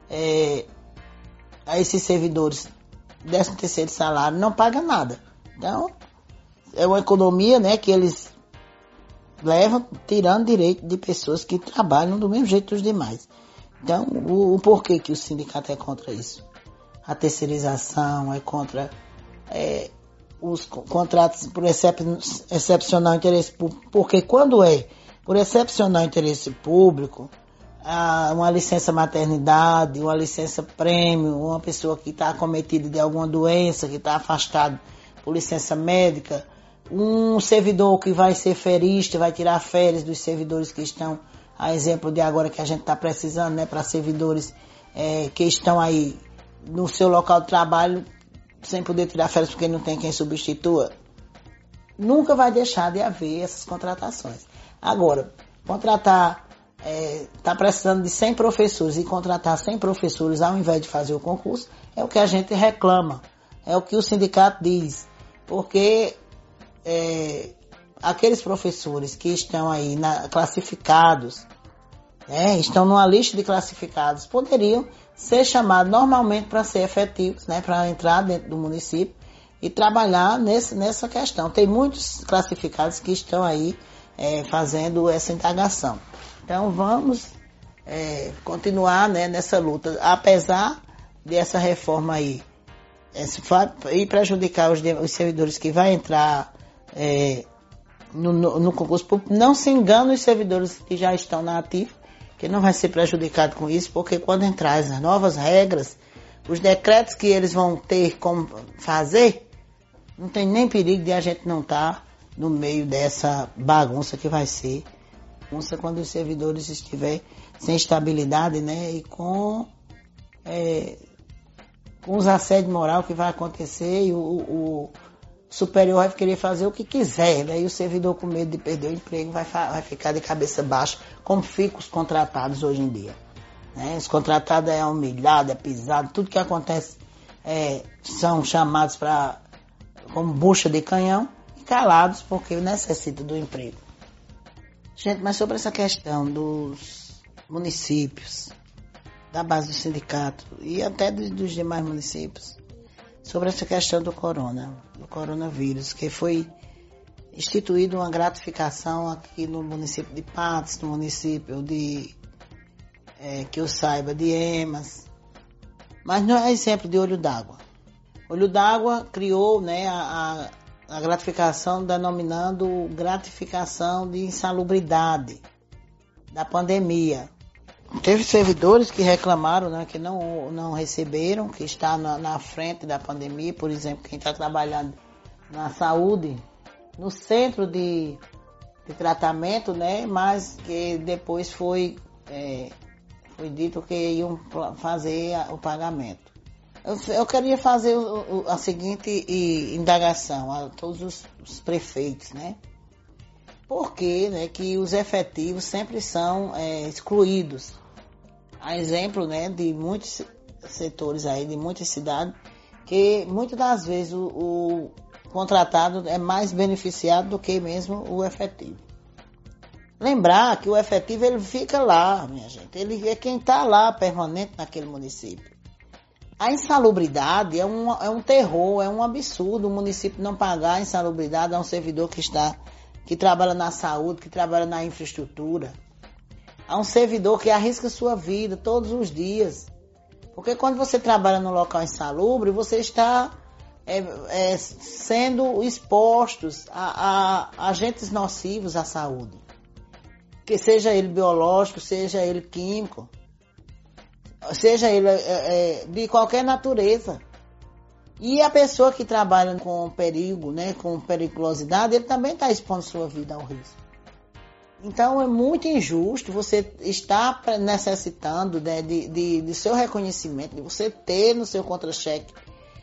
[SPEAKER 3] a esses servidores 13º salário, não paga nada. Então, é uma economia, né, que eles levam, tirando direito de pessoas que trabalham do mesmo jeito dos demais. Então, o porquê que o sindicato é contra isso? A terceirização, é contra os contratos por excepcional interesse público, porque quando é por excepcional interesse público, uma licença maternidade, uma licença prêmio, uma pessoa que está acometida de alguma doença, que está afastada por licença médica, um servidor que vai ser ferista, vai tirar férias dos servidores que estão, a exemplo de agora que a gente está precisando, né, para servidores que estão aí no seu local de trabalho sem poder tirar férias porque não tem quem substitua. Nunca vai deixar de haver essas contratações. Agora, contratar, está precisando de 100 professores e contratar 100 professores ao invés de fazer o concurso, é o que a gente reclama, é o que o sindicato diz, porque aqueles professores que estão aí classificados, estão numa lista de classificados, poderiam ser chamados normalmente para ser efetivos, né, para entrar dentro do município e trabalhar nessa questão. Tem muitos classificados que estão aí fazendo essa indagação. Então vamos continuar, né, nessa luta, apesar dessa reforma aí ir prejudicar os servidores que vai entrar no concurso público. Não se engane os servidores que já estão na ativa, que não vai ser prejudicado com isso, porque quando entrar as novas regras, os decretos que eles vão ter como fazer, não tem nem perigo de a gente não estar no meio dessa bagunça que vai ser. Bagunça quando os servidores estiverem sem estabilidade, né, e com os assédios moral que vai acontecer, e o superior vai querer fazer o que quiser, né? E o servidor com medo de perder o emprego vai ficar de cabeça baixa, como ficam os contratados hoje em dia, né? Os contratados é humilhado, é pisado, tudo que acontece são chamados como bucha de canhão e calados porque necessitam do emprego. Gente, mas sobre essa questão dos municípios, da base do sindicato e até dos demais municípios, sobre essa questão do coronavírus, que foi instituída uma gratificação aqui no município de Patos, no município de, que eu saiba, de Emas, mas não é exemplo de Olho d'Água. Olho d'Água criou, né, a gratificação denominando gratificação de insalubridade da pandemia. Teve servidores que reclamaram, né, que não receberam, que está na frente da pandemia, por exemplo, quem está trabalhando na saúde, no centro de tratamento, né, mas que depois foi dito que iam fazer o pagamento. Eu queria fazer a seguinte indagação a todos os prefeitos, né? Por que, né, que os efetivos sempre são excluídos? A exemplo, né, de muitos setores aí, de muitas cidades, que muitas das vezes o contratado é mais beneficiado do que mesmo o efetivo. Lembrar que o efetivo ele fica lá, minha gente, ele é quem está lá permanente naquele município. A insalubridade é um terror, é um absurdo o município não pagar a insalubridade a um servidor que trabalha na saúde, que trabalha na infraestrutura. A um servidor que arrisca sua vida todos os dias. Porque quando você trabalha num local insalubre, você está sendo expostos a agentes nocivos à saúde. Que seja ele biológico, seja ele químico, seja ele de qualquer natureza. E a pessoa que trabalha com perigo, né, com periculosidade, ele também está expondo sua vida ao risco. Então é muito injusto você estar necessitando, né, de seu reconhecimento, de você ter no seu contra-cheque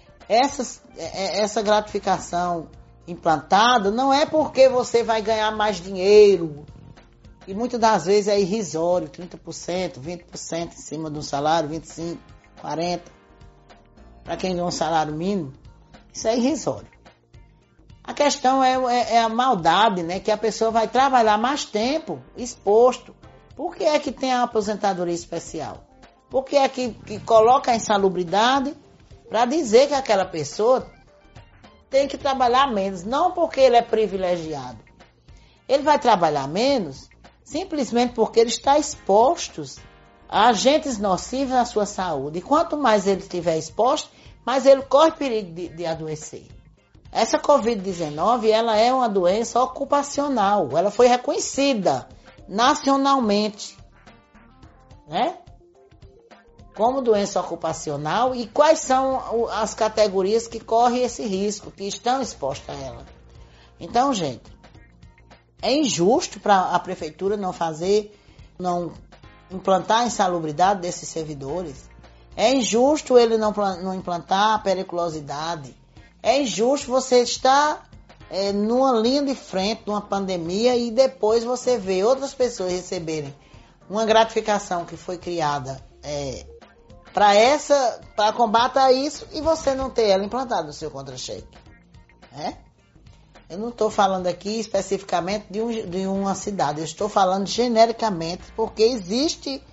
[SPEAKER 3] essa gratificação implantada. Não é porque você vai ganhar mais dinheiro, e muitas das vezes é irrisório, 30%, 20% em cima de um salário, 25%, 40%. Para quem ganha um salário mínimo, isso é irrisório. A questão é a maldade, né? Que a pessoa vai trabalhar mais tempo exposto. Por que é que tem a aposentadoria especial? Por que é que coloca a insalubridade para dizer que aquela pessoa tem que trabalhar menos? Não porque ele é privilegiado. Ele vai trabalhar menos simplesmente porque ele está exposto a agentes nocivos à sua saúde. E quanto mais ele estiver exposto, mais ele corre perigo de adoecer. Essa Covid-19, ela é uma doença ocupacional. Ela foi reconhecida nacionalmente, né, como doença ocupacional. E quais são as categorias que correm esse risco, que estão expostas a ela? Então, gente, é injusto para a prefeitura não implantar a insalubridade desses servidores. É injusto ele não implantar a periculosidade. É injusto você estar numa linha de frente, numa pandemia, e depois você vê outras pessoas receberem uma gratificação que foi criada para combater a isso, e você não ter ela implantada no seu contra-cheque. Eu não estou falando aqui especificamente de uma cidade, eu estou falando genericamente, porque existe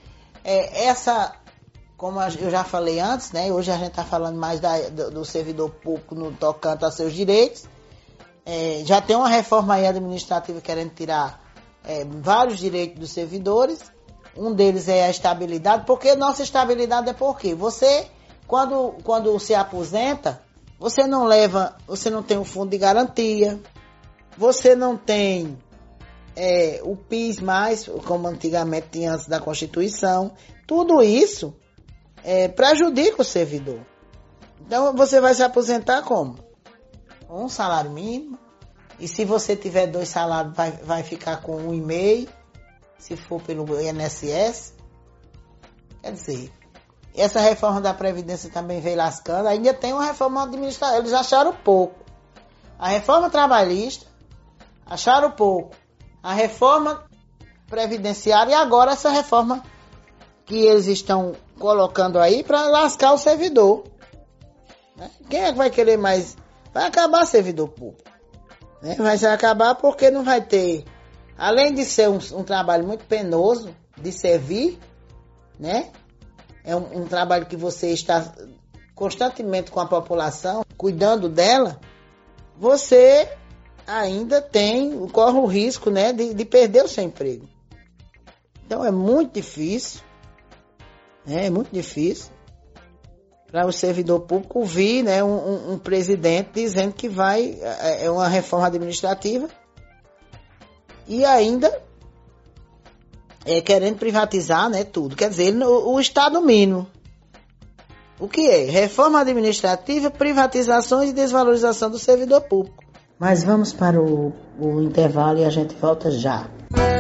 [SPEAKER 3] como eu já falei antes, né? Hoje a gente está falando mais do servidor público no tocante a seus direitos. Já tem uma reforma aí administrativa querendo tirar vários direitos dos servidores. Um deles é a estabilidade, porque nossa estabilidade é porque você, quando se aposenta, você não tem um fundo de garantia, você não tem o PIS mais, como antigamente tinha antes da Constituição. Tudo isso prejudica o servidor. Então você vai se aposentar como? Com um salário mínimo, e se você tiver 2 salários, vai ficar com 1,5, se for pelo INSS. Quer dizer, essa reforma da Previdência também veio lascando. Ainda tem uma reforma administrativa, eles acharam pouco. A reforma trabalhista, acharam pouco. A reforma previdenciária, e agora essa reforma que eles estão colocando aí para lascar o servidor. Quem é que vai querer mais? Vai acabar servidor público. Vai se acabar porque não vai ter, além de ser um trabalho muito penoso de servir, né? É um trabalho que você está constantemente com a população, cuidando dela, você ainda corre o risco, né, de perder o seu emprego. Então é muito difícil. É muito difícil para o servidor público ouvir, né, um presidente dizendo que vai uma reforma administrativa e ainda querendo privatizar, né, tudo. Quer dizer, o Estado mínimo. O que é? Reforma administrativa, privatizações e desvalorização do servidor público. Mas vamos para o intervalo e a gente volta já.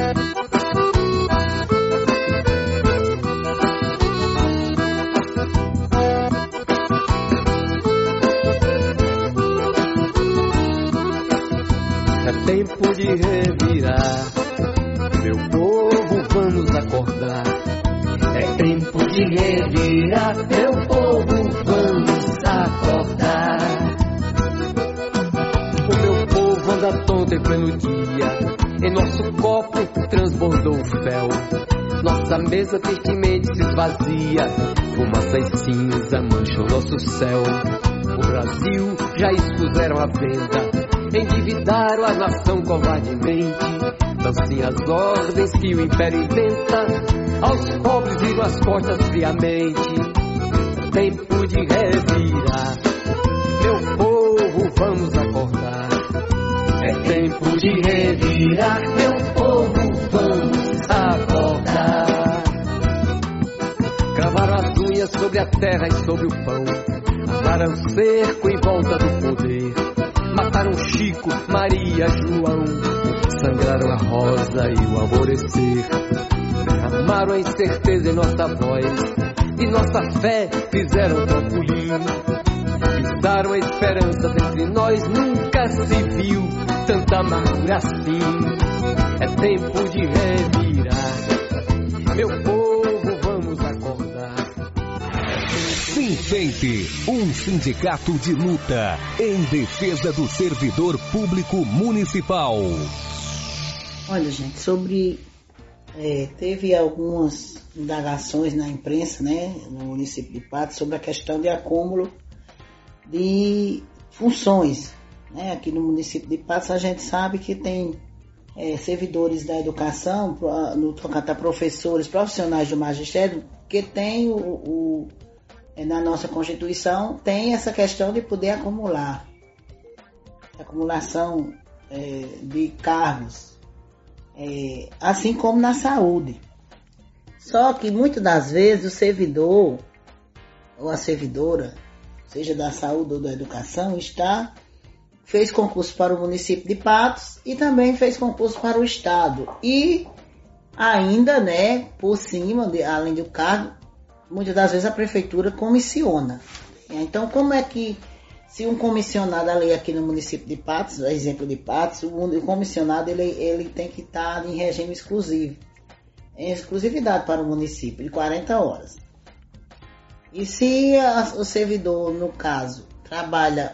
[SPEAKER 5] Tempo de revirar, meu povo, vamos acordar. É tempo de revirar, meu povo, vamos acordar. O meu povo banda tonta em pleno dia, em nosso copo transbordou o fel. Nossa mesa tristemente se esvazia, fumaça e cinza mancham nosso céu. O Brasil já expuseram à venda, endividaram a nação covardemente. Dão sim as ordens que o império inventa, aos pobres viram as costas friamente. É tempo de revirar, meu povo, vamos acordar. É tempo de revirar, meu povo, vamos acordar. Cravaram as unhas sobre a terra e sobre o pão, armaram cerco em volta do poder, mataram Chico, Maria, João, sangraram a rosa e o alvorecer, derramaram a incerteza em nossa voz e nossa fé fizeram trampolim, pisaram a esperança dentre nós, nunca se viu tanta amargura assim. É tempo de revirar, meu povo, vamos acordar.
[SPEAKER 1] Sinfemp, um sindicato de luta em defesa do servidor público municipal.
[SPEAKER 3] Olha, gente, teve algumas indagações na imprensa, né, no município de Patos, sobre a questão de acúmulo de funções, né? Aqui no município de Patos a gente sabe que tem servidores da educação, no tocante a professores, profissionais do magistério, que tem na nossa Constituição tem essa questão de poder acumular, acumulação de cargos, assim como na saúde. Só que muitas das vezes o servidor ou a servidora, seja da saúde ou da educação, fez concurso para o município de Patos e também fez concurso para o estado. E ainda, né, por cima, além do cargo, muitas das vezes a prefeitura comissiona. Então, como é que, se um comissionado ali aqui no município de Patos, exemplo de Patos, o comissionado ele tem que estar em regime exclusivo, em exclusividade para o município, de 40 horas. E se o servidor, no caso, trabalha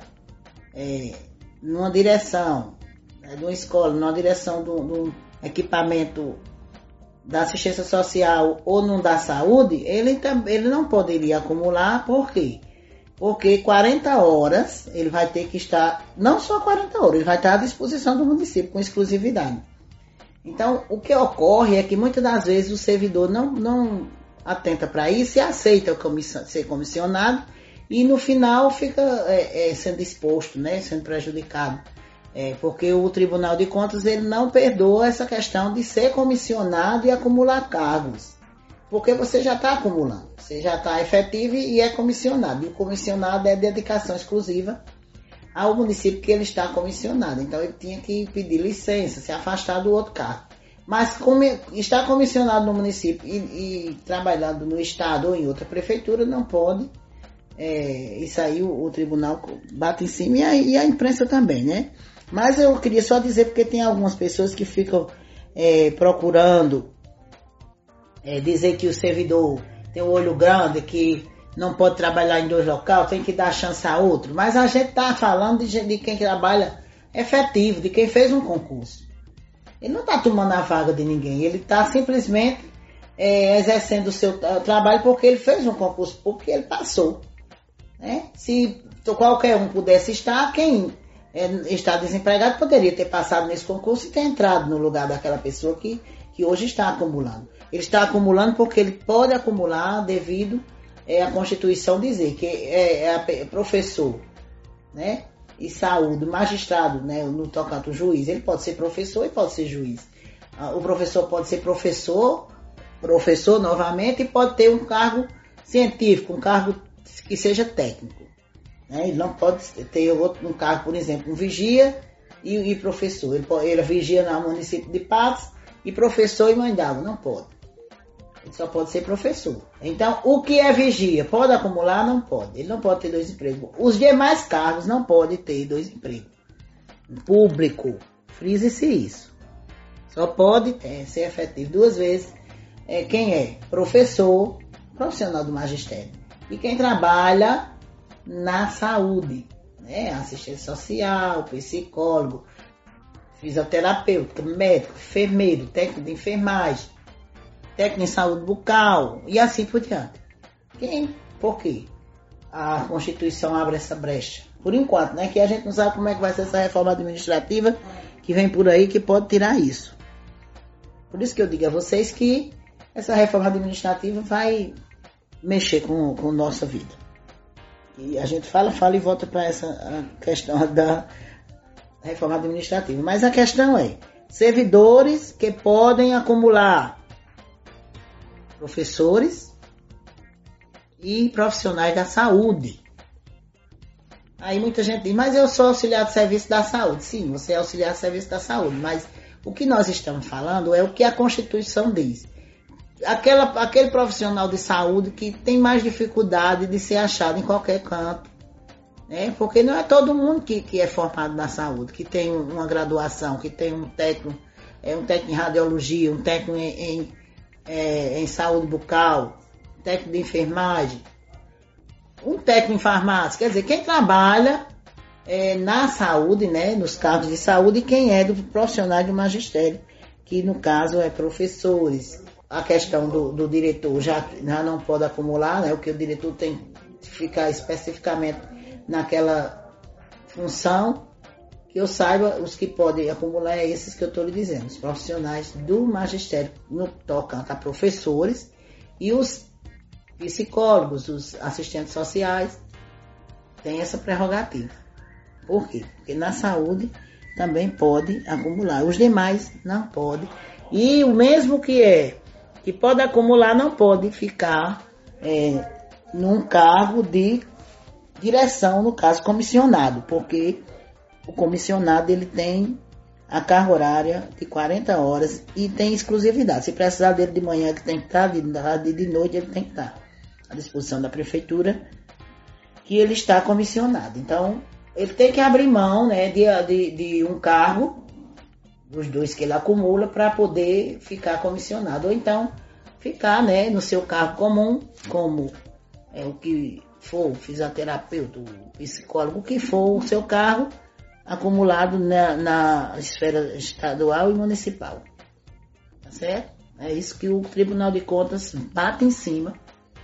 [SPEAKER 3] numa direção de uma escola, numa direção de um equipamento da assistência social ou não da saúde, ele não poderia acumular. Por quê? Porque 40 horas ele vai ter que estar, não só 40 horas, ele vai estar à disposição do município com exclusividade. Então, o que ocorre é que muitas das vezes o servidor não atenta para isso e aceita ser comissionado e no final fica sendo exposto, né, sendo prejudicado. Porque o Tribunal de Contas ele não perdoa essa questão de ser comissionado e acumular cargos. Porque você já está acumulando, você já está efetivo e é comissionado. E o comissionado é dedicação exclusiva ao município que ele está comissionado. Então ele tinha que pedir licença, se afastar do outro cargo. Mas como está comissionado no município e trabalhando no estado ou em outra prefeitura, não pode. Isso aí o tribunal bate em cima e a imprensa também, né? Mas eu queria só dizer, porque tem algumas pessoas que ficam procurando dizer que o servidor tem o olho grande, que não pode trabalhar em dois locais, tem que dar chance a outro. Mas a gente está falando de quem trabalha efetivo, de quem fez um concurso. Ele não está tomando a vaga de ninguém, ele está simplesmente exercendo o seu trabalho porque ele fez um concurso público e ele passou. Né? Se qualquer um pudesse estar, quem está desempregado poderia ter passado nesse concurso e ter entrado no lugar daquela pessoa que hoje está acumulando. Ele está acumulando porque ele pode acumular devido à Constituição dizer que é professor, né? E saúde, magistrado, né? No tocante ao juiz, ele pode ser professor e pode ser juiz. O professor pode ser professor novamente e pode ter um cargo científico, um cargo que seja técnico. Né? Ele não pode ter um cargo, por exemplo, um vigia e professor. Ele vigia no município de Patos e professor em Mãe d'Água, não pode. Ele só pode ser professor. Então, o que é vigia? Pode acumular? Não pode. Ele não pode ter 2 empregos. Os demais cargos não podem ter 2 empregos. Público, frise-se isso. Só pode ser efetivo 2 vezes quem é professor, profissional do magistério. E quem trabalha na saúde, né? Assistente social, psicólogo. fisioterapeuta, médico, enfermeiro, técnico de enfermagem, técnico em saúde bucal e assim por diante. Por quê? A Constituição abre essa brecha. Por enquanto, né? Que a gente não sabe como é que vai ser essa reforma administrativa que vem por aí, que pode tirar isso. Por isso que eu digo a vocês que essa reforma administrativa vai mexer com nossa vida. E a gente fala e volta para essa questão da reforma administrativa. Mas a questão é, servidores que podem acumular professores e profissionais da saúde. Aí muita gente diz, mas eu sou auxiliar de serviço da saúde. Sim, você é auxiliar de serviço da saúde, mas o que nós estamos falando é o que a Constituição diz. Aquele profissional de saúde que tem mais dificuldade de ser achado em qualquer canto, né? Porque não é todo mundo que é formado na saúde, que tem uma graduação, que tem um técnico em radiologia, um técnico em saúde bucal, um técnico de enfermagem, um técnico em farmácia. Quer dizer, quem trabalha na saúde, né, nos cargos de saúde, e quem é do profissional do magistério, que no caso é professores. A questão do diretor já não pode acumular, né, o que o diretor tem que ficar especificamente naquela função. Que eu saiba, os que podem acumular é esses que eu estou lhe dizendo, os profissionais do magistério, no tocante a professores, e os psicólogos, os assistentes sociais, têm essa prerrogativa. Por quê? Porque na saúde também pode acumular, os demais não podem. E o mesmo que pode acumular não pode ficar num cargo de direção, no caso comissionado, porque o comissionado ele tem a carga horária de 40 horas e tem exclusividade. Se precisar dele de manhã, ele tem que estar, de noite ele tem que estar à disposição da prefeitura, que ele está comissionado. Então, ele tem que abrir mão, né, de um cargo, dos dois que ele acumula, para poder ficar comissionado. Ou então, ficar, né, no seu cargo comum, como o que for, o fisioterapeuta, o psicólogo, o que for o seu cargo, acumulado na esfera estadual e municipal. Tá certo? É isso que o Tribunal de Contas bate em cima.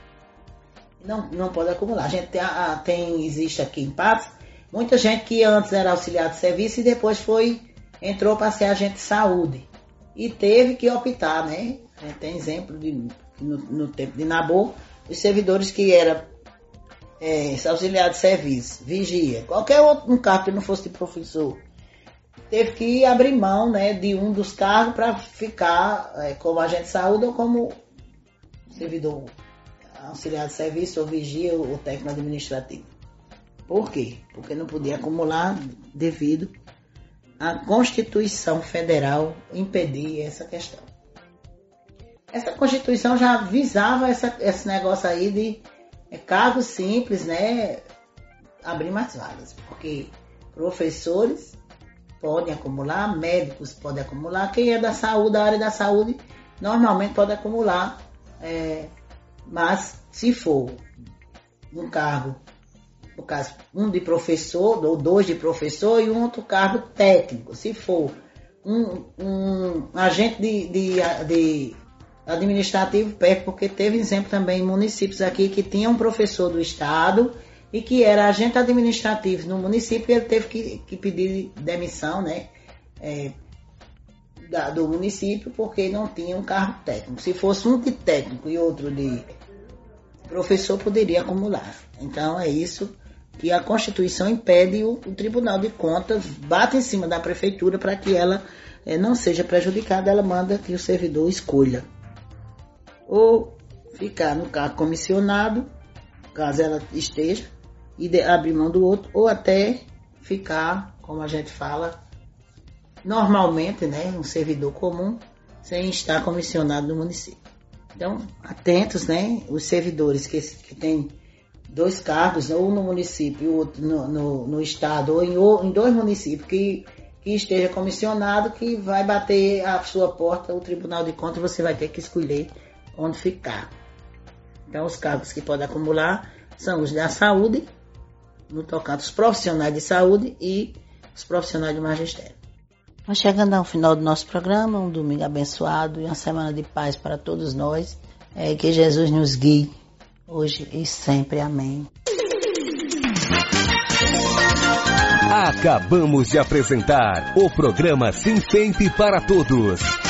[SPEAKER 3] Não pode acumular. A gente existe aqui em Patos muita gente que antes era auxiliar de serviço e depois entrou para ser agente de saúde. E teve que optar, né? Tem exemplo no tempo de Nabor, os servidores que eram auxiliar de serviço, vigia, qualquer outro cargo que não fosse de professor, teve que abrir mão, né, de um dos cargos para ficar como agente de saúde ou como servidor auxiliar de serviço ou vigia ou técnico administrativo. Por quê? Porque não podia acumular devido à Constituição Federal impedir essa questão. Essa Constituição já visava esse negócio aí de cargos simples, né, abrir mais vagas, porque professores podem acumular, médicos podem acumular, quem é da saúde, da área da saúde, normalmente pode acumular, mas se for um cargo, no caso, um de professor, ou dois de professor e um outro cargo técnico, se for um agente de administrativo perto, porque teve exemplo também em municípios aqui que tinha um professor do estado e que era agente administrativo no município e ele teve que pedir demissão, né, do município porque não tinha um cargo técnico. Se fosse um de técnico e outro de professor, poderia acumular. Então é isso que a Constituição impede. O Tribunal de Contas bate em cima da prefeitura para que ela não seja prejudicada. Ela manda que o servidor escolha ou ficar no cargo comissionado, caso ela esteja, e abrir mão do outro, ou até ficar, como a gente fala, normalmente, né, um servidor comum, sem estar comissionado no município. Então, atentos, né, os servidores que têm dois cargos, ou no município e outro no estado, ou em dois municípios, que esteja comissionado, que vai bater a sua porta, o Tribunal de Contas, você vai ter que escolher onde ficar. Então, os cargos que podem acumular são os da saúde, no tocante aos profissionais de saúde e os profissionais de magistério. Nós chegando ao final do nosso programa, um domingo abençoado e uma semana de paz para todos nós. Que Jesus nos guie hoje e sempre. Amém.
[SPEAKER 1] Acabamos de apresentar o programa Sinfemp para Todos.